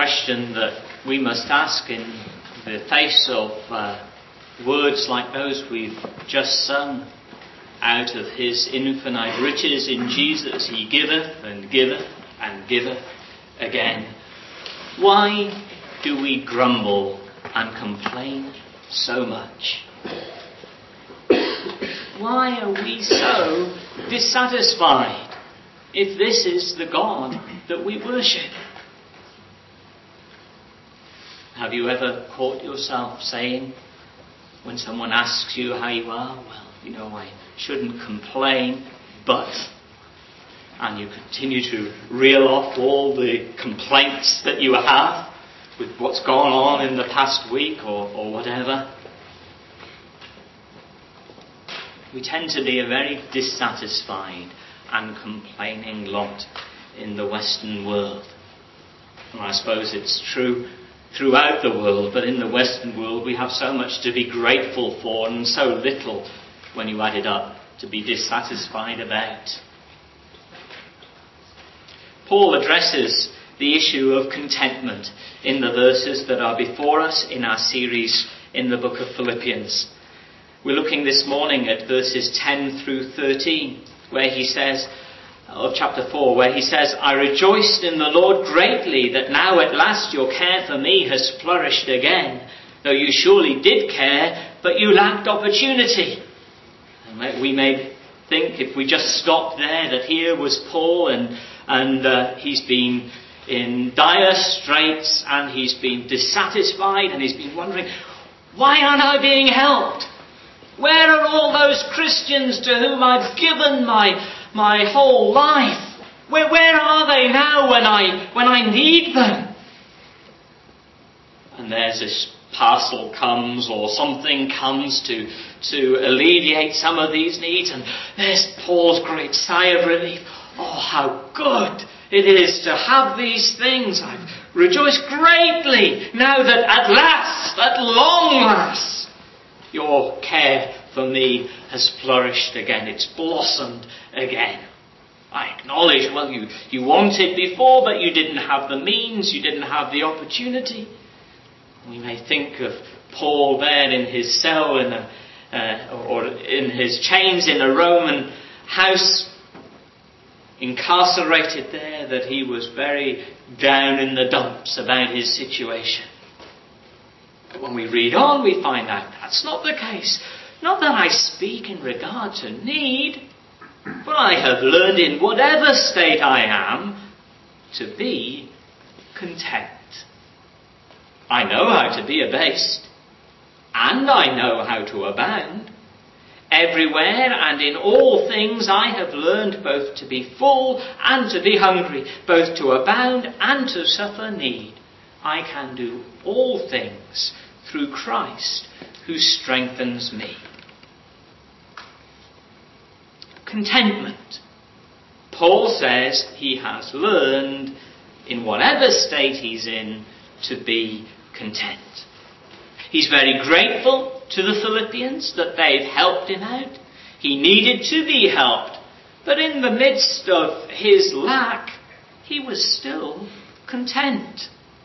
question that we must ask in the face of words like those we've just sung. Out of his infinite riches in Jesus he giveth and giveth and giveth again. Why do we grumble and complain so much? Why are we so dissatisfied if this is the God that we worship? Have you ever caught yourself saying, when someone asks you how you are, well, I shouldn't complain, but, and you continue to reel off all the complaints that you have with what's gone on in the past week or whatever. We tend to be a very dissatisfied and complaining lot in the Western world. And I suppose it's true throughout the world, but in the Western world we have so much to be grateful for and so little, when you add it up, to be dissatisfied about. Paul addresses the issue of contentment in the verses that are before us in our series in the book of Philippians. We're looking this morning at verses 10 through 13, where he says, of chapter 4, where he says, I rejoiced in the Lord greatly that now at last your care for me has flourished again, though you surely did care, but you lacked opportunity. And we may think, if we just stop there, that here was Paul and he's been in dire straits and he's been dissatisfied and he's been wondering, why aren't I being helped? Where are all those Christians to whom I've given my whole life? Where are they now when I need them? And there's this parcel comes or something comes to alleviate some of these needs, and there's Paul's great sigh of relief. Oh, how good it is to have these things. I've rejoiced greatly now that at last, at long last, your care for me has flourished again. It's blossomed again. I acknowledge, well, you wanted before, but you didn't have the means, you didn't have the opportunity. We may think of Paul there in his cell or in his chains in a Roman house, incarcerated there, that he was very down in the dumps about his situation. But when we read on, we find out that's not the case. Not that I speak in regard to need, but I have learned in whatever state I am to be content. I know how to be abased, and I know how to abound. Everywhere and in all things I have learned both to be full and to be hungry, both to abound and to suffer need. I can do all things through Christ who strengthens me. Contentment. Paul says he has learned, in whatever state he's in, to be content. He's very grateful to the Philippians that they've helped him out. He needed to be helped, but in the midst of his lack, he was still content.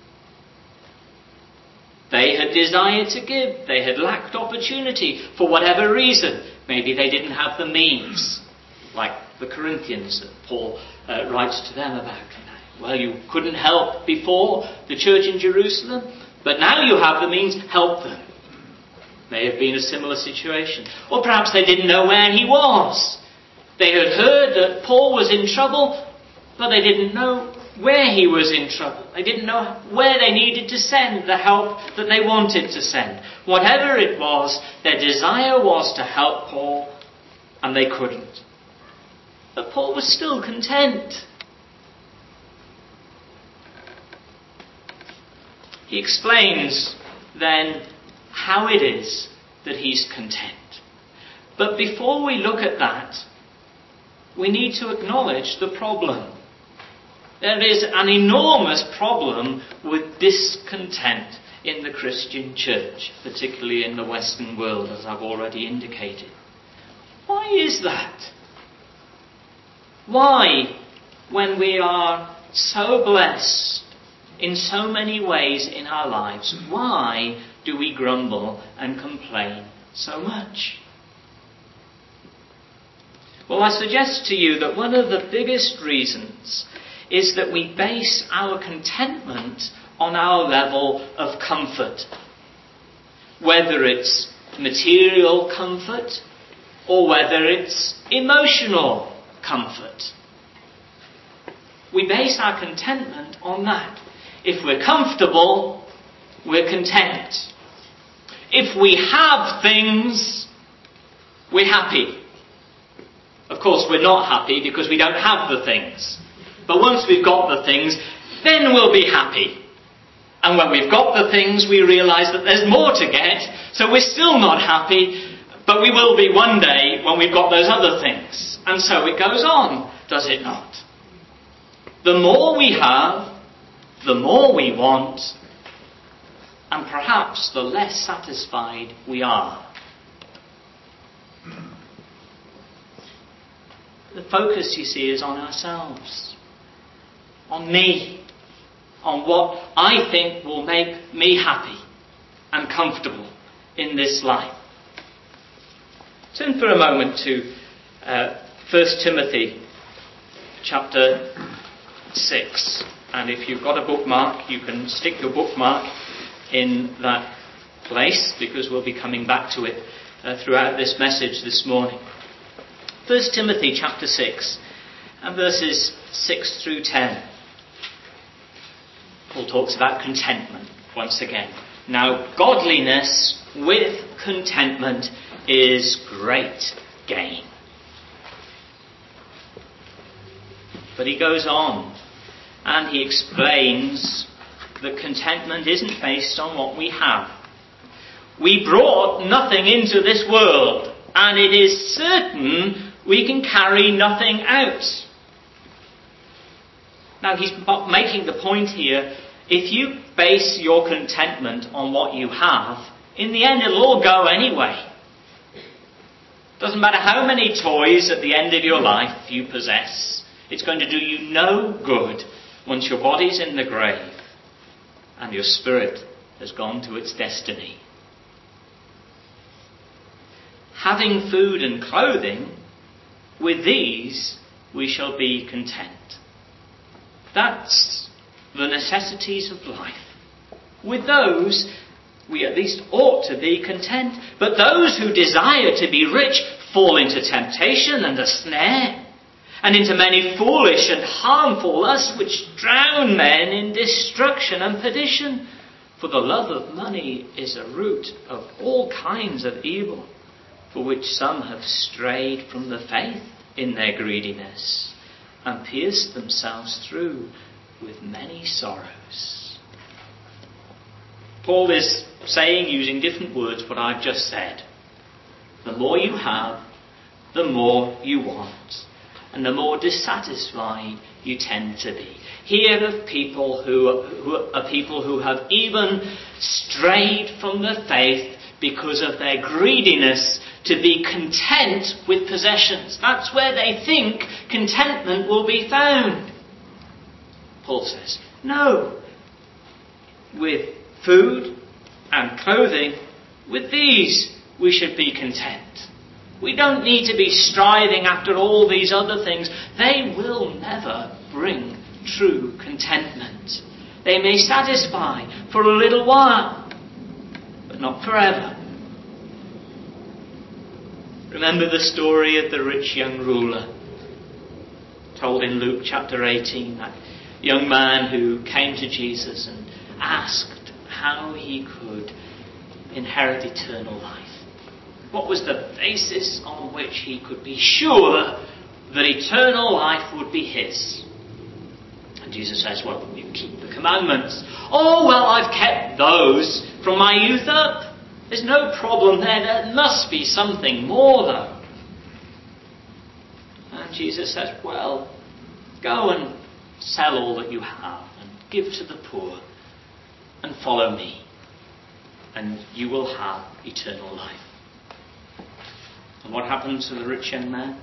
They had desired to give. They had lacked opportunity for whatever reason. Maybe they didn't have the means, like the Corinthians that Paul writes to them about. Well, you couldn't help before the church in Jerusalem, but now you have the means, help them. May have been a similar situation. Or perhaps they didn't know where he was. They had heard that Paul was in trouble, but they didn't know where he was in trouble. They didn't know where they needed to send the help that they wanted to send. Whatever it was, their desire was to help Paul, and they couldn't. But Paul was still content. He explains then how it is that he's content. But before we look at that, we need to acknowledge the problem. There is an enormous problem with discontent in the Christian church, particularly in the Western world, as I've already indicated. Why is that? Why, when we are so blessed in so many ways in our lives, why do we grumble and complain so much? Well, I suggest to you that one of the biggest reasons is that we base our contentment on our level of comfort. Whether it's material comfort or whether it's emotional comfort. We base our contentment on that. If we're comfortable, we're content. If we have things, we're happy. Of course, we're not happy because we don't have the things. But once we've got the things, then we'll be happy. And when we've got the things, we realise that there's more to get, so we're still not happy, but we will be one day when we've got those other things. And so it goes on, does it not? The more we have, the more we want, and perhaps the less satisfied we are. The focus, you see, is on ourselves, on me, on what I think will make me happy and comfortable in this life. Turn for a moment to 1 Timothy chapter 6. And if you've got a bookmark, you can stick your bookmark in that place, because we'll be coming back to it throughout this message this morning. 1 Timothy chapter 6 and verses 6 through 10. Paul talks about contentment once again. Now, godliness with contentment is great gain. But he goes on and he explains that contentment isn't based on what we have. We brought nothing into this world, and it is certain we can carry nothing out. Now he's making the point here, if you base your contentment on what you have, in the end it'll all go anyway. Doesn't matter how many toys at the end of your life you possess, it's going to do you no good once your body's in the grave and your spirit has gone to its destiny. Having food and clothing, with these we shall be content. That's the necessities of life. With those we at least ought to be content. But those who desire to be rich fall into temptation and a snare, and into many foolish and harmful lusts which drown men in destruction and perdition. For the love of money is a root of all kinds of evil, for which some have strayed from the faith in their greediness, and pierced themselves through with many sorrows. Paul is saying, using different words, what I've just said. The more you have, the more you want, and the more dissatisfied you tend to be. Hear of people who have even strayed from the faith because of their greediness to be content with possessions. That's where they think contentment will be found. Paul says, no. With food and clothing, with these we should be content. We don't need to be striving after all these other things. They will never bring true contentment. They may satisfy for a little while, but not forever. Remember the story of the rich young ruler, told in Luke chapter 18, that young man who came to Jesus and asked how he could inherit eternal life. What was the basis on which he could be sure that eternal life would be his? And Jesus says, well, you keep the commandments. Oh, well, I've kept those from my youth up. There's no problem there. There must be something more, though. And Jesus says, well, go and sell all that you have and give to the poor and follow me, and you will have eternal life. And what happened to the rich young man?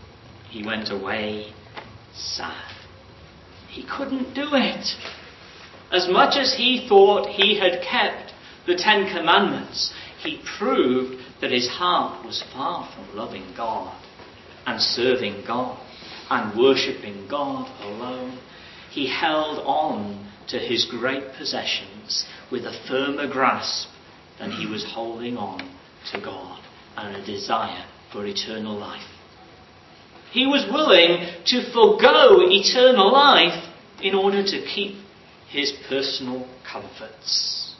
He went away sad. He couldn't do it. As much as he thought he had kept the Ten Commandments, he proved that his heart was far from loving God and serving God and worshipping God alone. He held on to his great possessions with a firmer grasp than he was holding on to God and a desire for eternal life. He was willing to forego eternal life in order to keep his personal comforts.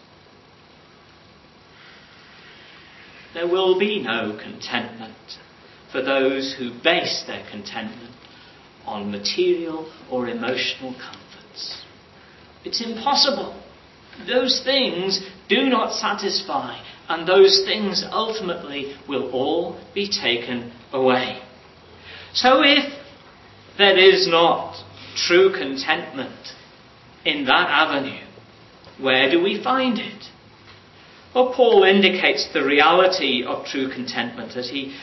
There will be no contentment for those who base their contentment on material or emotional comforts. It's impossible. Those things do not satisfy, and those things ultimately will all be taken away. So if there is not true contentment in that avenue, where do we find it? Well, Paul indicates the reality of true contentment as he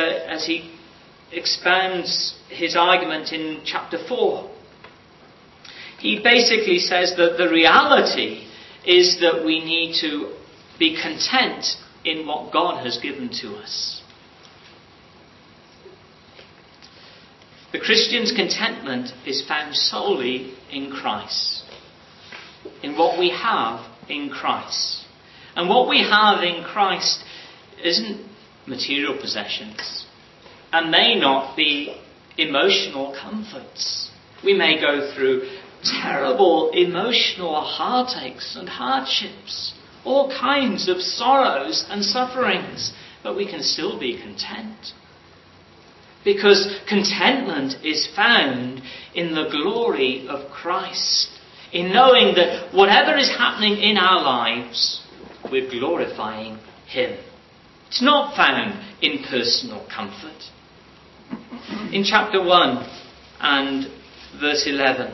expands his argument in chapter 4. He basically says that the reality is that we need to be content in what God has given to us. The Christian's contentment is found solely in Christ, in what we have in Christ. And what we have in Christ isn't material possessions and may not be emotional comforts. We may go through terrible emotional heartaches and hardships, all kinds of sorrows and sufferings, but we can still be content. Because contentment is found in the glory of Christ, in knowing that whatever is happening in our lives, we're glorifying Him. It's not found in personal comfort. In chapter 1 and verse 11,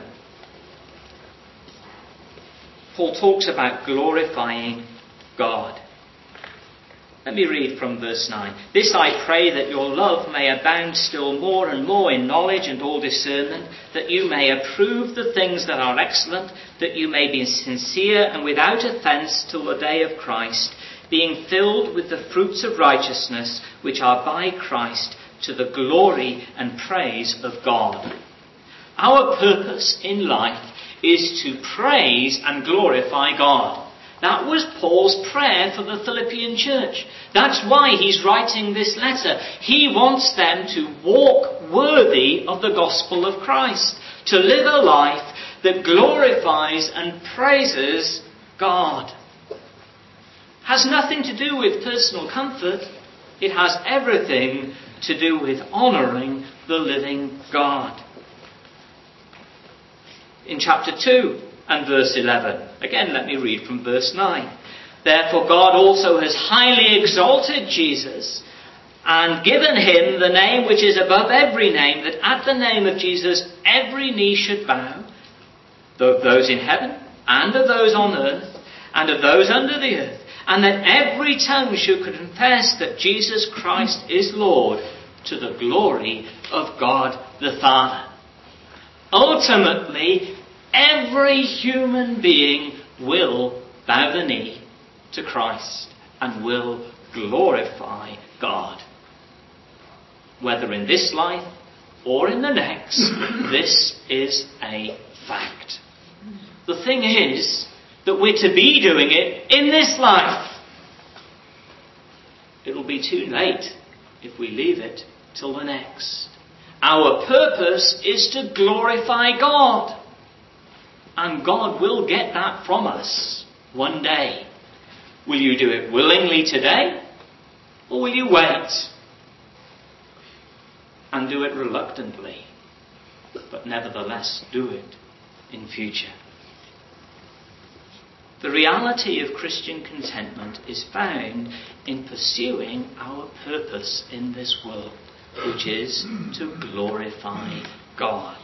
Paul talks about glorifying God. Let me read from verse 9. This I pray, that your love may abound still more and more in knowledge and all discernment, that you may approve the things that are excellent, that you may be sincere and without offence till the day of Christ, being filled with the fruits of righteousness which are by Christ, to the glory and praise of God. Our purpose in life is to praise and glorify God. That was Paul's prayer for the Philippian church. That's why he's writing this letter. He wants them to walk worthy of the gospel of Christ, to live a life that glorifies and praises God. Has nothing to do with personal comfort. It has everything to do with honouring the living God. In chapter 2 and verse 11, again let me read from verse 9. Therefore God also has highly exalted Jesus and given him the name which is above every name, that at the name of Jesus every knee should bow, of those in heaven and of those on earth and of those under the earth, and that every tongue should confess that Jesus Christ is Lord, to the glory of God the Father. Ultimately, every human being will bow the knee to Christ and will glorify God. Whether in this life or in the next, this is a fact. The thing is that we're to be doing it in this life. It'll be too late if we leave it till the next. Our purpose is to glorify God. And God will get that from us one day. Will you do it willingly today? Or will you wait? And do it reluctantly, but nevertheless do it in future. The reality of Christian contentment is found in pursuing our purpose in this world, which is to glorify God.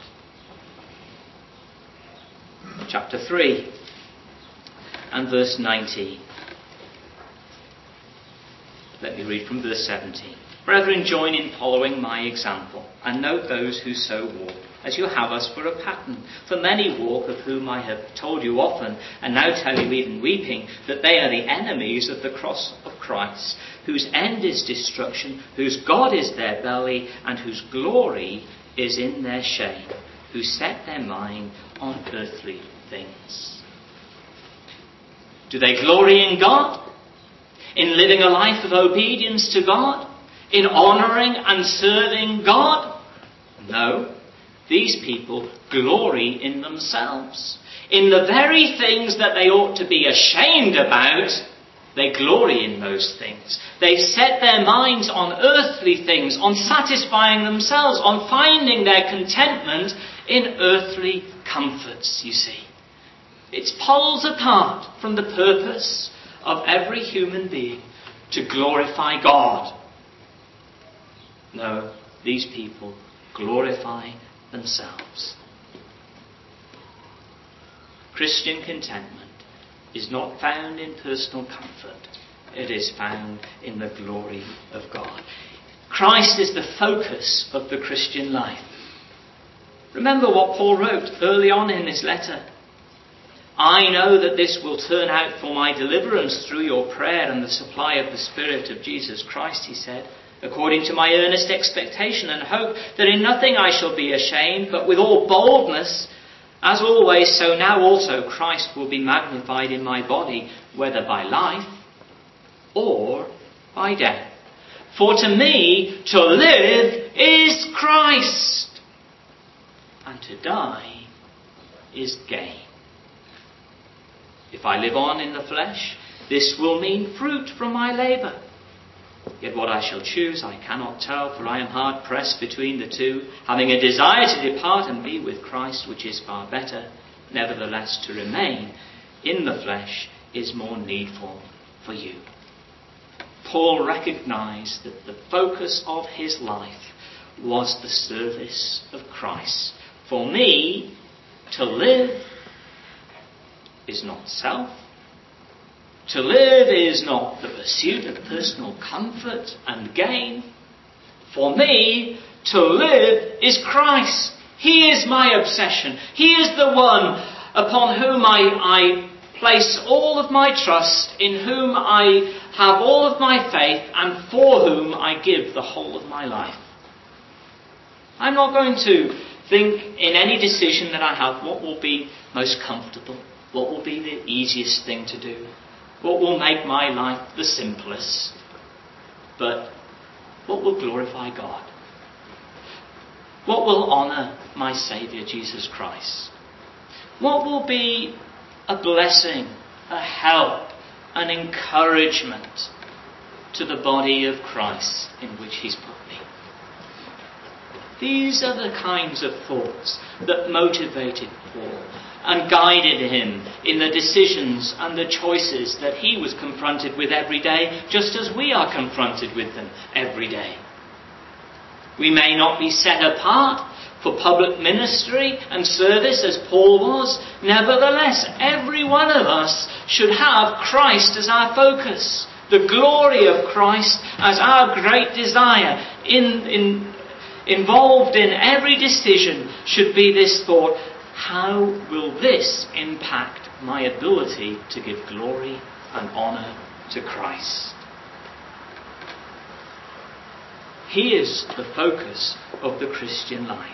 Chapter 3 and verse 19. Let me read from verse 17. Brethren, join in following my example, and note those who so walk, as you have us for a pattern. For many walk, of whom I have told you often, and now tell you even weeping, that they are the enemies of the cross of Christ, whose end is destruction, whose God is their belly, and whose glory is in their shame, who set their mind on earthly things. Do they glory in God? In living a life of obedience to God? In honouring and serving God? No. These people glory in themselves. In the very things that they ought to be ashamed about, they glory in those things. They set their minds on earthly things, on satisfying themselves, on finding their contentment in earthly comforts, you see. It's poles apart from the purpose of every human being to glorify God. No, these people glorify themselves. Christian contentment is not found in personal comfort. It is found in the glory of God. Christ is the focus of the Christian life. Remember what Paul wrote early on in his letter. I know that this will turn out for my deliverance through your prayer and the supply of the Spirit of Jesus Christ, he said, according to my earnest expectation and hope that in nothing I shall be ashamed, but with all boldness, as always, so now also Christ will be magnified in my body, whether by life or by death. For to me, to live is Christ, and to die is gain. If I live on in the flesh, this will mean fruit from my labour. Yet what I shall choose I cannot tell, for I am hard pressed between the two, having a desire to depart and be with Christ, which is far better. Nevertheless, to remain in the flesh is more needful for you. Paul recognized that the focus of his life was the service of Christ. For me, to live is not self. To live is not the pursuit of personal comfort and gain. For me, to live is Christ. He is my obsession. He is the one upon whom I place all of my trust, in whom I have all of my faith, and for whom I give the whole of my life. I'm not going to think in any decision that I have what will be most comfortable, what will be the easiest thing to do, what will make my life the simplest, but what will glorify God, what will honour my Saviour Jesus Christ, what will be a blessing, a help, an encouragement to the body of Christ in which He's put me. These are the kinds of thoughts that motivated Paul and guided him in the decisions and the choices that he was confronted with every day, just as we are confronted with them every day. We may not be set apart for public ministry and service as Paul was. Nevertheless, every one of us should have Christ as our focus, the glory of Christ as our great desire. Involved in every decision should be this thought: how will this impact my ability to give glory and honour to Christ? He is the focus of the Christian life.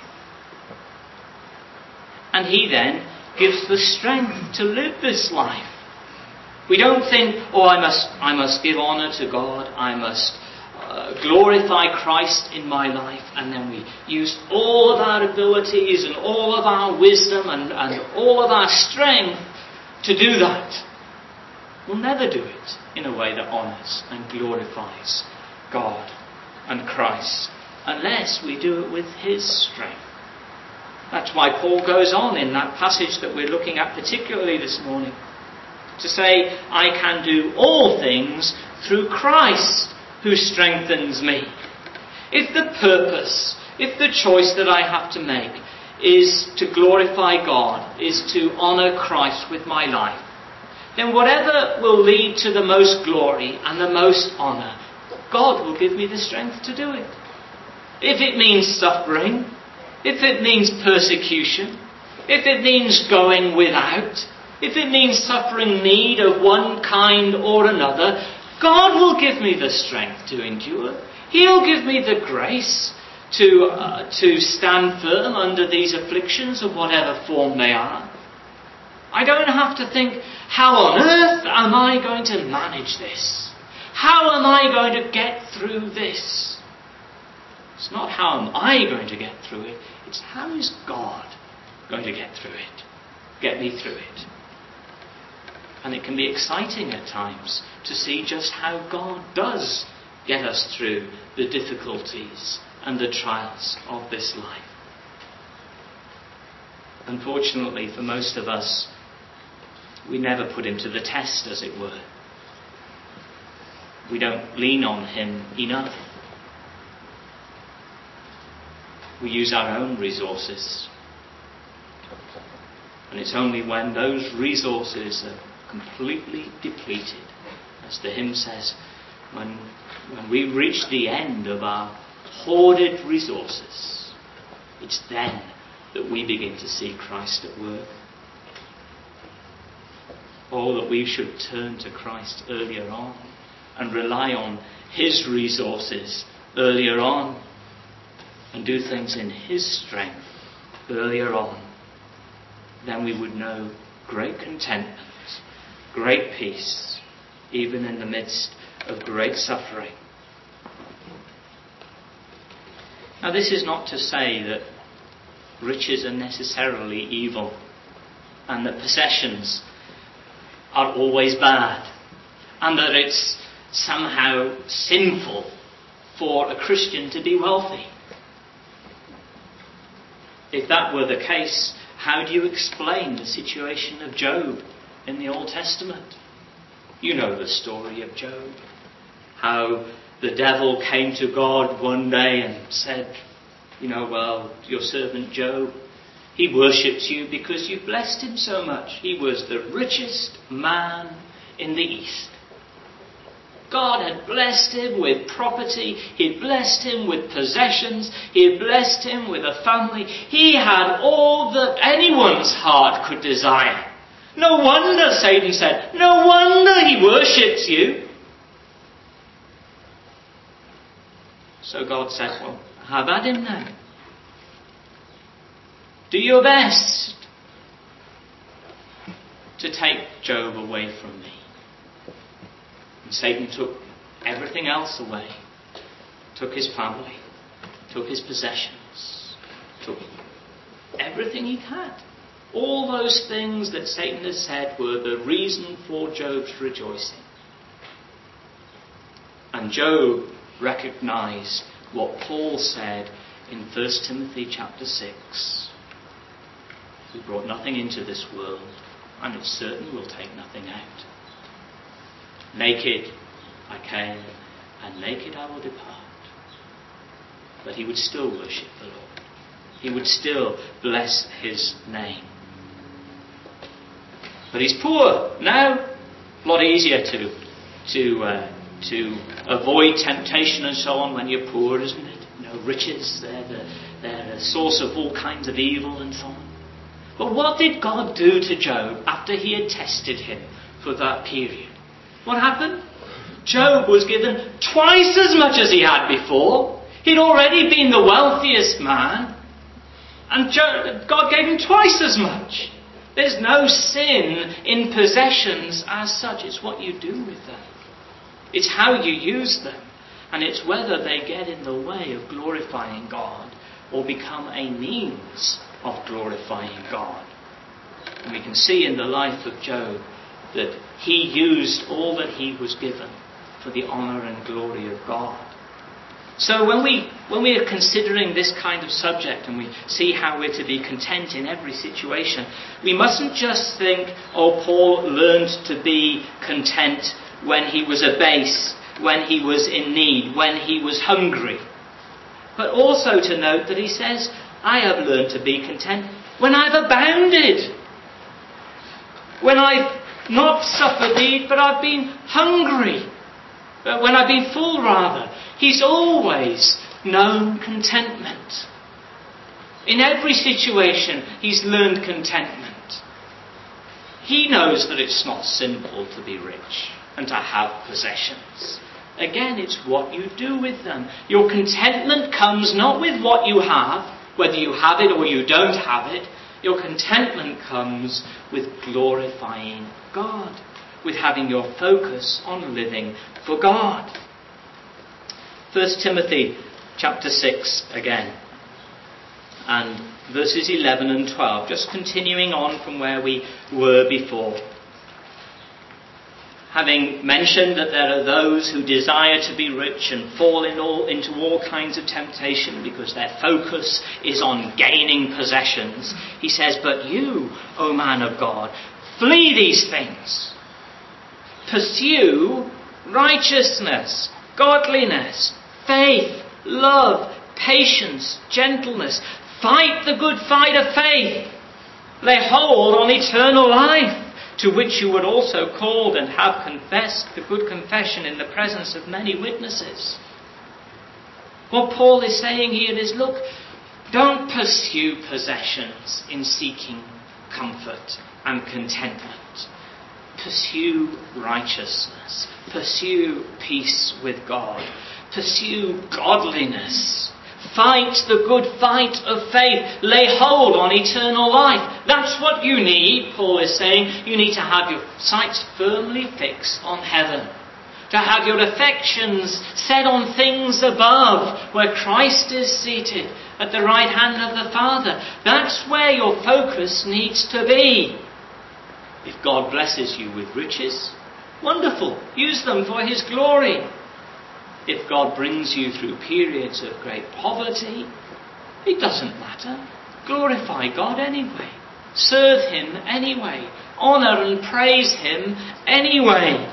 And He then gives the strength to live this life. We don't think, I must give honour to God, I must glorify Christ in my life, and then we use all of our abilities and all of our wisdom and all of our strength to do that. We'll never do it in a way that honours and glorifies God and Christ unless we do it with His strength. That's why Paul goes on in that passage that we're looking at particularly this morning to say, I can do all things through Christ who strengthens me. If the purpose, if the choice that I have to make is to glorify God, is to honour Christ with my life, then whatever will lead to the most glory and the most honour God will give me the strength to do it. If it means suffering, if it means persecution, if it means going without, if it means suffering need of one kind or another, God will give me the strength to endure. He'll give me the grace to stand firm under these afflictions of whatever form they are. I don't have to think, how on earth am I going to manage this? How am I going to get through this? It's not how am I going to get through it, it's how is God going to get through it, get me through it. And it can be exciting at times to see just how God does get us through the difficulties and the trials of this life. Unfortunately, for most of us, we never put him to the test, as it were. We don't lean on him enough. We use our own resources. And it's only when those resources are completely depleted, as the hymn says, when we reach the end of our hoarded resources, it's then that we begin to see Christ at work. Oh, that we should turn to Christ earlier on and rely on his resources earlier on and do things in his strength earlier on. Then we would know great contentment, great peace, even in the midst of great suffering. Now, this is not to say that riches are necessarily evil and that possessions are always bad and that it's somehow sinful for a Christian to be wealthy. If that were the case, how do you explain the situation of Job in the Old Testament? You know the story of Job. How the devil came to God one day and said, well, your servant Job, he worships you because you've blessed him so much. He was the richest man in the East. God had blessed him with property. He had blessed him with possessions. He had blessed him with a family. He had all that anyone's heart could desire. No wonder, Satan said, no wonder he worships you. So God said, well, have at him now. Do your best to take Job away from me. And Satan took everything else away. Took his family. Took his possessions. Took everything he had. All those things that Satan has said were the reason for Job's rejoicing. And Job recognized what Paul said in 1 Timothy chapter 6. We brought nothing into this world, and it certainly will take nothing out. Naked I came, and naked I will depart. But he would still worship the Lord. He would still bless his name. But he's poor now. A lot easier to avoid temptation and so on when you're poor, isn't it? Riches, they're the source of all kinds of evil and so on. But what did God do to Job after he had tested him for that period? What happened? Job was given twice as much as he had before. He'd already been the wealthiest man. And God gave him twice as much. There's no sin in possessions as such. It's what you do with them. It's how you use them. And it's whether they get in the way of glorifying God or become a means of glorifying God. And we can see in the life of Job that he used all that he was given for the honour and glory of God. So when we are considering this kind of subject and we see how we're to be content in every situation, we mustn't just think, Paul learned to be content when he was abased, when he was in need, when he was hungry. But also to note that he says, I have learned to be content when I've abounded. When I've not suffered need, but I've been hungry. When I've been full, rather. He's always known contentment. In every situation, he's learned contentment. He knows that it's not sinful to be rich and to have possessions. Again, it's what you do with them. Your contentment comes not with what you have, whether you have it or you don't have it. Your contentment comes with glorifying God, with having your focus on living for God. 1 Timothy chapter 6 again, and verses 11 and 12, just continuing on from where we were before. Having mentioned that there are those who desire to be rich and fall into all kinds of temptation because their focus is on gaining possessions, he says, but you, O man of God, flee these things. Pursue righteousness, godliness, faith, love, patience, gentleness. Fight the good fight of faith. Lay hold on eternal life, to which you were also called and have confessed the good confession in the presence of many witnesses. What Paul is saying here is, look, don't pursue possessions in seeking comfort and contentment. Pursue righteousness. Pursue peace with God. Pursue godliness. Fight the good fight of faith. Lay hold on eternal life. That's what you need, Paul is saying. You need to have your sights firmly fixed on heaven. To have your affections set on things above, where Christ is seated at the right hand of the Father. That's where your focus needs to be. If God blesses you with riches, wonderful. Use them for his glory. If God brings you through periods of great poverty, it doesn't matter. Glorify God anyway. Serve him anyway. Honour and praise him anyway.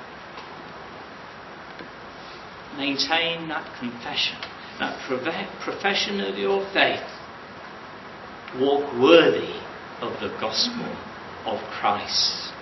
Maintain that confession, that profession of your faith. Walk worthy of the gospel of Christ.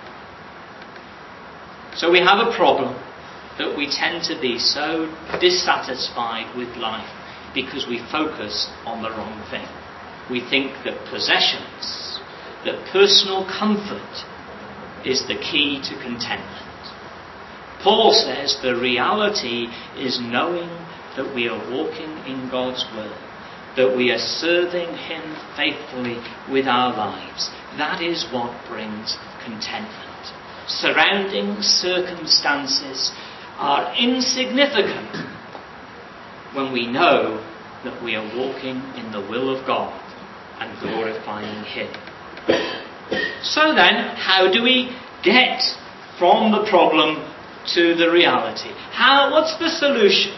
So we have a problem that we tend to be so dissatisfied with life because we focus on the wrong thing. We think that possessions, that personal comfort is the key to contentment. Paul says the reality is knowing that we are walking in God's will, that we are serving him faithfully with our lives. That is what brings contentment. Surrounding circumstances are insignificant when we know that we are walking in the will of God and glorifying him. So then, how do we get from the problem to the reality? What's the solution?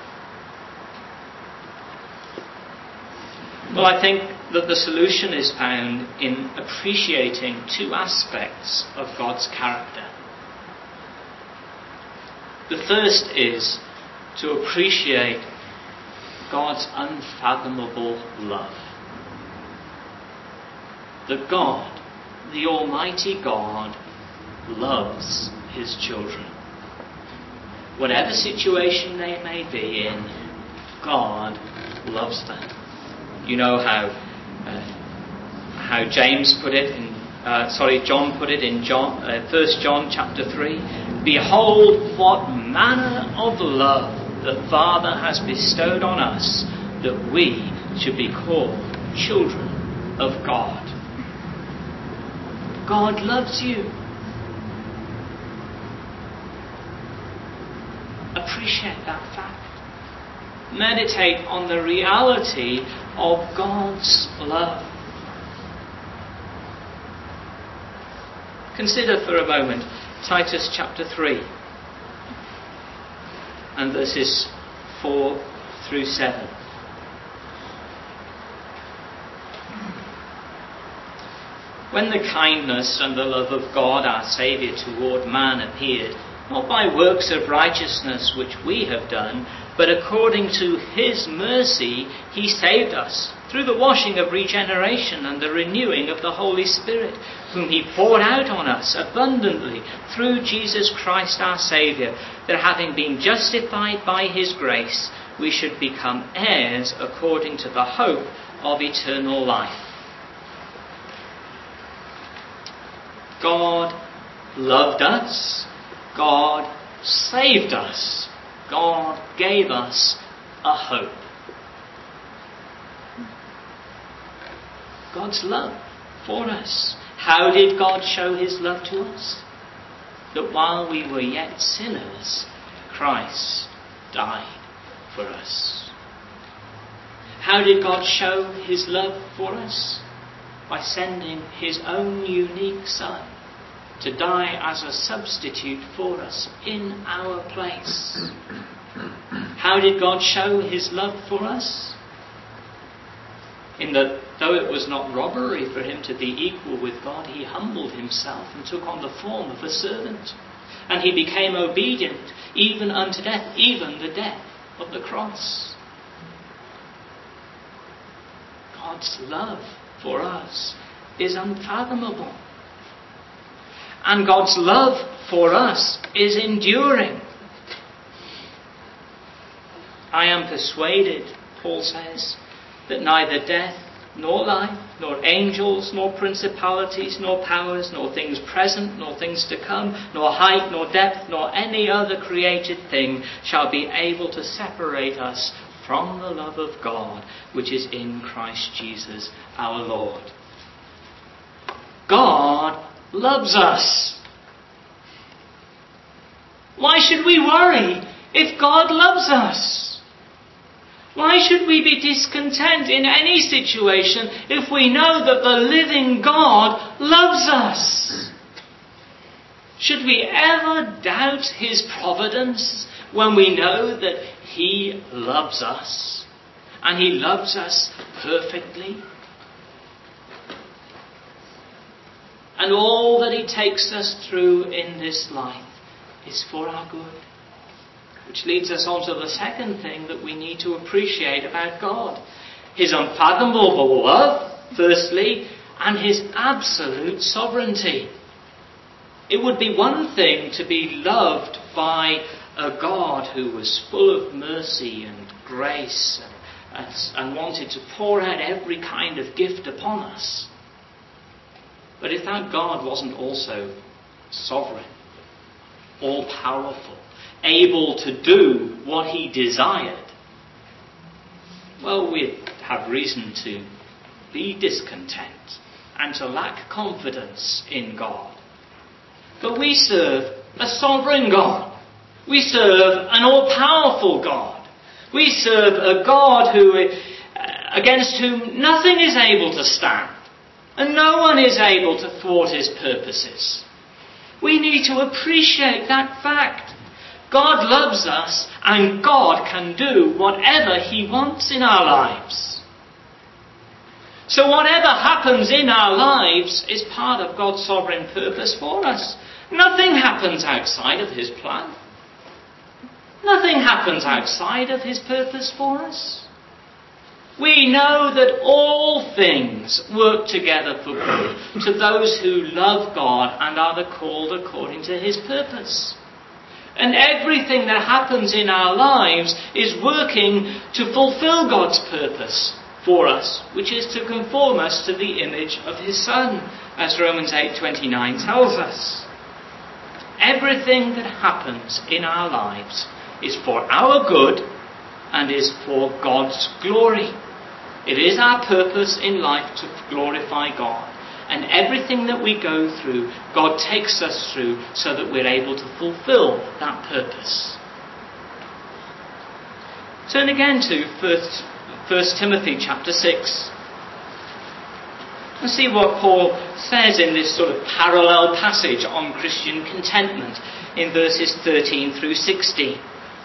Well, I think that the solution is found in appreciating two aspects of God's character. The first is to appreciate God's unfathomable love. That God, the Almighty God, loves his children. Whatever situation they may be in, God loves them. You know how John put it in 1 John chapter 3. Behold, what manner of love the Father has bestowed on us, that we should be called children of God. God loves you. Appreciate that fact. Meditate on the reality of God's love. Consider for a moment Titus chapter 3 and verses 4 through 7. When the kindness and the love of God our Saviour toward man appeared, not by works of righteousness which we have done, but according to his mercy he saved us through the washing of regeneration and the renewing of the Holy Spirit, whom he poured out on us abundantly through Jesus Christ our Saviour, that having been justified by his grace, we should become heirs according to the hope of eternal life. God loved us. God saved us. God gave us a hope. God's love for us. How did God show his love to us? That while we were yet sinners, Christ died for us. How did God show his love for us? By sending his own unique Son to die as a substitute for us in our place. How did God show his love for us? In that, though it was not robbery for him to be equal with God, he humbled himself and took on the form of a servant. And he became obedient even unto death, even the death of the cross. God's love for us is unfathomable. And God's love for us is enduring. I am persuaded, Paul says, that neither death, nor life, nor angels, nor principalities, nor powers, nor things present, nor things to come, nor height, nor depth, nor any other created thing shall be able to separate us from the love of God, which is in Christ Jesus our Lord. God loves us. Why should we worry if God loves us? Why should we be discontent in any situation if we know that the living God loves us? Should we ever doubt his providence when we know that he loves us and he loves us perfectly? And all that he takes us through in this life is for our good. Which leads us on to the second thing that we need to appreciate about God. His unfathomable love, firstly, and his absolute sovereignty. It would be one thing to be loved by a God who was full of mercy and grace and wanted to pour out every kind of gift upon us. But if that God wasn't also sovereign, all-powerful, able to do what he desired, well, we'd have reason to be discontent and to lack confidence in God. But we serve a sovereign God. We serve an all-powerful God. We serve a God against whom nothing is able to stand, and no one is able to thwart his purposes. We need to appreciate that fact. God loves us, and God can do whatever he wants in our lives. So whatever happens in our lives is part of God's sovereign purpose for us. Nothing happens outside of his plan. Nothing happens outside of his purpose for us. We know that all things work together for good to those who love God and are called according to his purpose. And everything that happens in our lives is working to fulfill God's purpose for us, which is to conform us to the image of his Son, as Romans 8:29 tells us. Everything that happens in our lives is for our good and is for God's glory. It is our purpose in life to glorify God. And everything that we go through, God takes us through so that we're able to fulfill that purpose. Turn again to 1 Timothy chapter 6. And see what Paul says in this sort of parallel passage on Christian contentment in verses 13 through 16.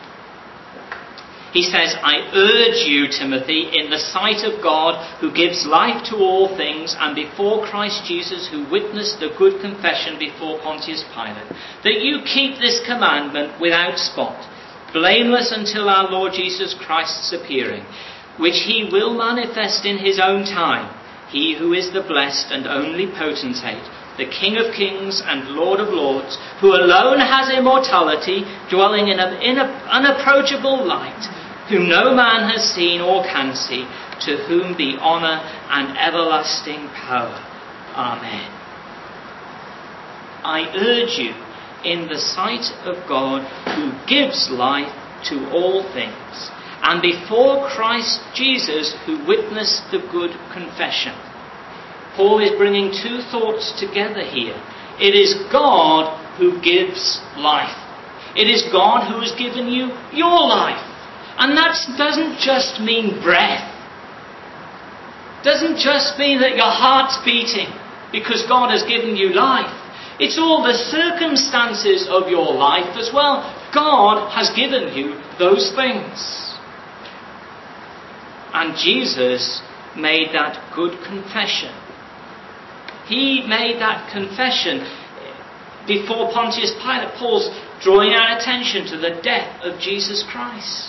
He says, I urge you, Timothy, in the sight of God, who gives life to all things, and before Christ Jesus, who witnessed the good confession before Pontius Pilate, that you keep this commandment without spot, blameless until our Lord Jesus Christ's appearing, which he will manifest in his own time, he who is the blessed and only potentate, the King of kings and Lord of lords, who alone has immortality, dwelling in an unapproachable light, whom no man has seen or can see, to whom be honour and everlasting power. Amen. I urge you, in the sight of God, who gives life to all things, and before Christ Jesus, who witnessed the good confession. Paul is bringing two thoughts together here. It is God who gives life. It is God who has given you your life. And that doesn't just mean breath. Doesn't just mean that your heart's beating because God has given you life. It's all the circumstances of your life as well. God has given you those things. And Jesus made that good confession. He made that confession before Pontius Pilate. Paul's drawing our attention to the death of Jesus Christ.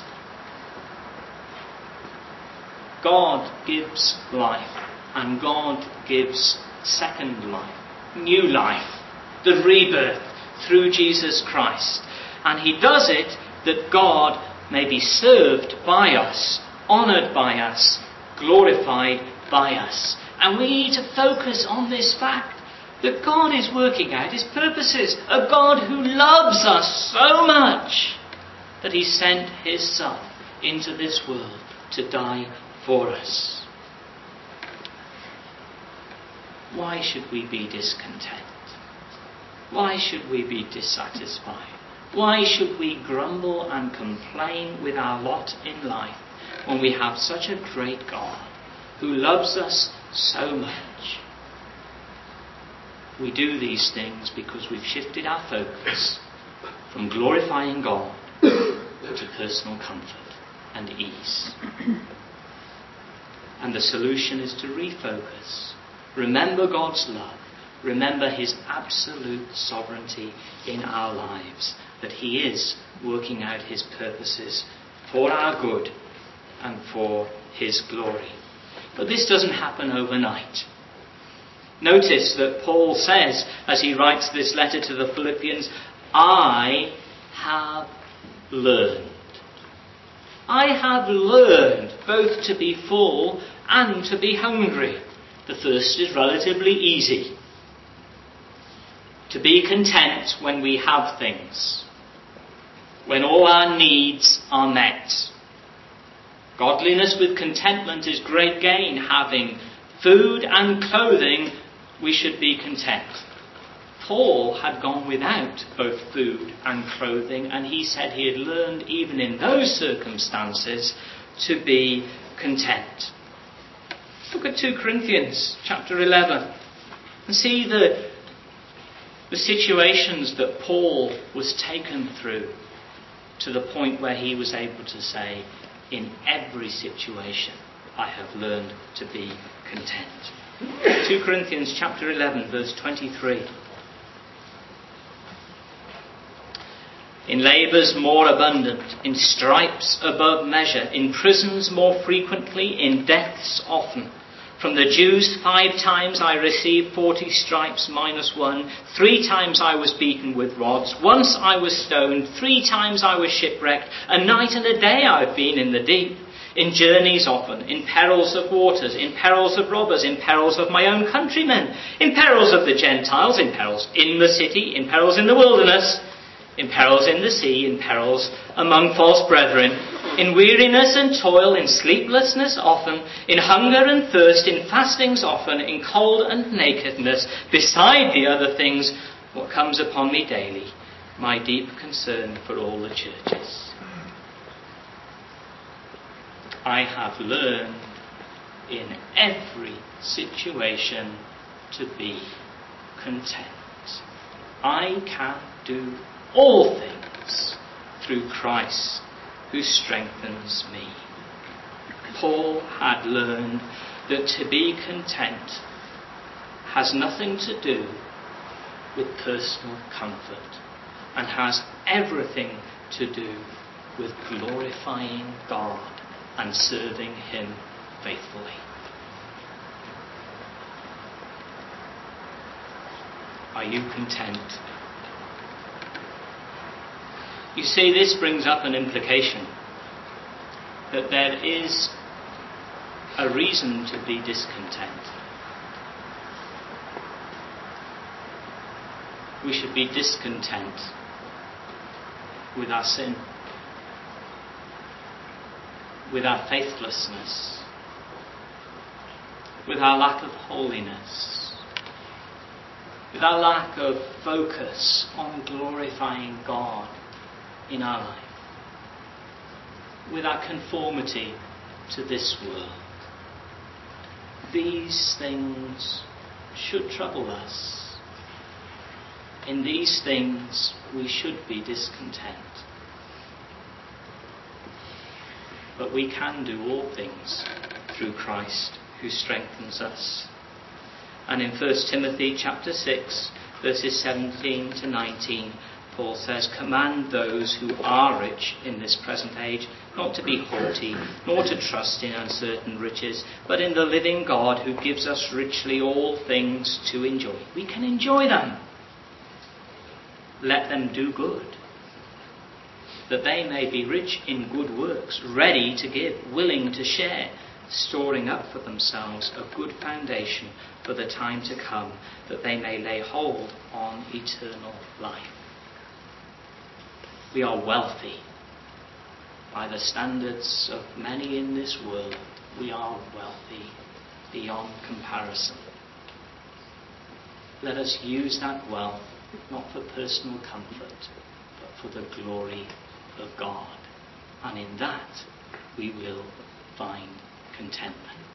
God gives life, and God gives second life, new life, the rebirth through Jesus Christ. And he does it that God may be served by us, honoured by us, glorified by us. And we need to focus on this fact that God is working out his purposes. A God who loves us so much that he sent his Son into this world to die for us. Why should we be discontent? Why should we be dissatisfied? Why should we grumble and complain with our lot in life when we have such a great God who loves us so much? We do these things because we've shifted our focus from glorifying God to personal comfort and ease. And the solution is to refocus. Remember God's love. Remember his absolute sovereignty in our lives. That he is working out his purposes for our good and for his glory. But this doesn't happen overnight. Notice that Paul says, as he writes this letter to the Philippians, I have learned. I have learned both to be full and to be hungry. The first is relatively easy. To be content when we have things. When all our needs are met. Godliness with contentment is great gain. Having food and clothing, we should be content. Paul had gone without both food and clothing, and he said he had learned even in those circumstances to be content. Look at 2 Corinthians chapter 11 and see the situations that Paul was taken through to the point where he was able to say, in every situation I have learned to be content. 2 Corinthians chapter 11 verse 23. In labours more abundant, in stripes above measure, in prisons more frequently, in deaths often. From the Jews 5 times I received 40 stripes minus 1. 3 times I was beaten with rods. Once I was stoned. 3 times I was shipwrecked. A night and a day I have been in the deep. In journeys often, in perils of waters, in perils of robbers, in perils of my own countrymen, in perils of the Gentiles, in perils in the city, in perils in the wilderness, in perils in the sea, in perils among false brethren, in weariness and toil, in sleeplessness often, in hunger and thirst, in fastings often, in cold and nakedness, beside the other things, what comes upon me daily, my deep concern for all the churches. I have learned in every situation to be content. I can do all things through Christ who strengthens me. Paul had learned that to be content has nothing to do with personal comfort and has everything to do with glorifying God and serving Him faithfully. Are you content? You see, this brings up an implication that there is a reason to be discontent. We should be discontent with our sin, with our faithlessness, with our lack of holiness, with our lack of focus on glorifying God in our life, with our conformity to this world. These things should trouble us. In these things we should be discontent. But we can do all things through Christ who strengthens us. And in 1 Timothy chapter 6, verses 17 to 19, Paul says, "Command those who are rich in this present age not to be haughty, nor to trust in uncertain riches, but in the living God who gives us richly all things to enjoy." We can enjoy them. Let them do good, that they may be rich in good works, ready to give, willing to share, storing up for themselves a good foundation for the time to come, that they may lay hold on eternal life. We are wealthy. By the standards of many in this world, we are wealthy beyond comparison. Let us use that wealth not for personal comfort, but for the glory of God. And in that we will find contentment.